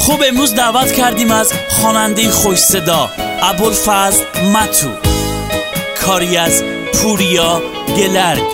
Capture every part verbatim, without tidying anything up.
خب امروز دعوت کردیم از خواننده خوش صدا ابوالفضل متو، کاری از پوریا گلرگ.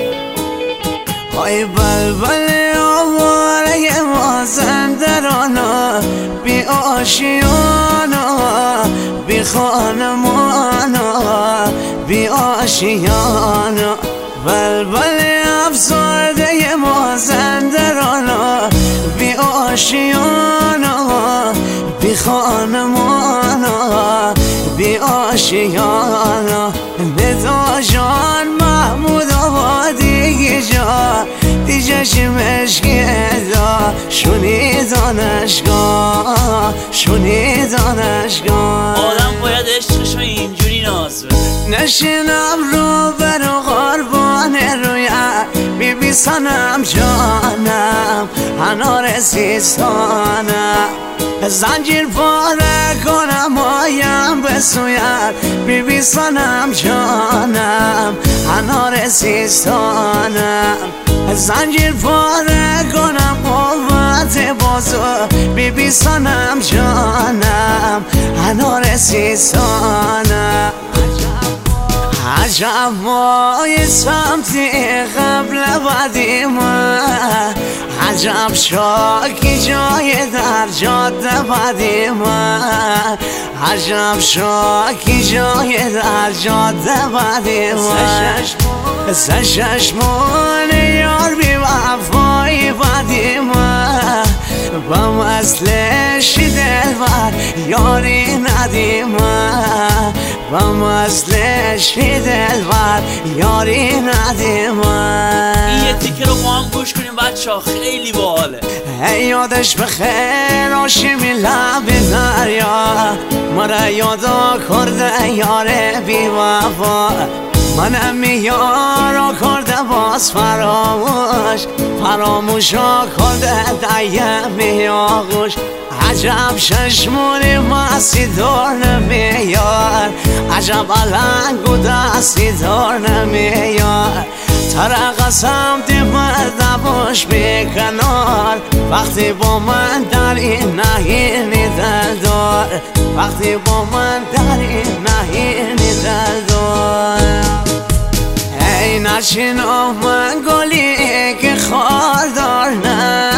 های بلبل آواره مازندرانا، بی آشیانا بی خانمانا، بی آشیانا. بلبل افسرده مازندرانا، بی آشیانا بی خانمانا، بی آشیانا. ندا جان محمود آبادی جا دیجه شمشگه شونی دانشگاه، شونی دانشگاه. آدم باید عشقشو اینجوری ناز بده. نشینم رو برو قربان رویت، بی بی سنم جانم انار سیستانم. زنجیر پاره کنم آیم به سویت، بی بی سنم جانم انار سیستانم. زنجیر پاره کنم قوت بازو، بی بی سنم جانم انار سیستانم. عجب مای سمتی قبل بعدی من، عجب شاکی جای در جاده بعدی من، عجب شاکی جای در جاده بعدی من. سششمون یار بی وفایی بعدی من، با مثلشی دلبر یاری ندی من، با مثلشی دلبر یاری ندی من. این یه تیکه رو با هم گوش کنیم بچه ها، خیلی باحاله. ای یادش بخیر آشیمی لب دریا، مرا یادا کرده یاره بی وفا. منم میارا کرده باز فراموش، فراموشا کرده دیمی آغوش. عجب ششمونی مسی دار نمیار، عجب علنگو دستی دار نمیار. تر قسم دیمه دباش بی کنار، وقتی با من در این نهینی دل دار، وقتی با من در این نهینی دل دار. ای نشین من گلی که خاردار نه،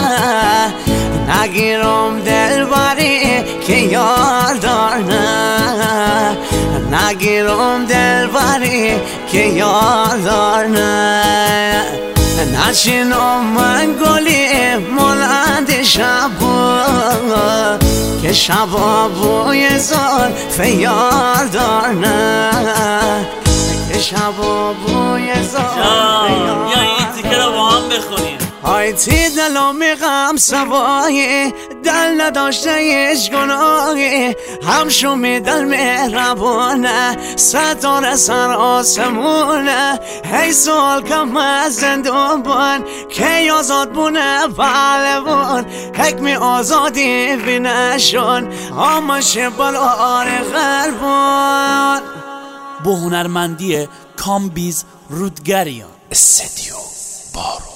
نگیرم دل بری که یار دار نه، نگیرم دل بری که یار دار نه. نشینم من گلی مانند شبا که شبا بوی زار فیار دار نه، که شبا بوی زار فیار. یا این تیکه رو با هم بخونیم. های تی دلو میغم سوایی، دل نداشته هیچ گناهی، همشو می دل مهربانه، ستاره سر آسمونه. هی سوال کم از زندون که آزاد بونه پهلوان، حکمی آزادی بینشون آمش بلار قلبان. با هنرمندی کامبیز رودگریان. استدیو بارو.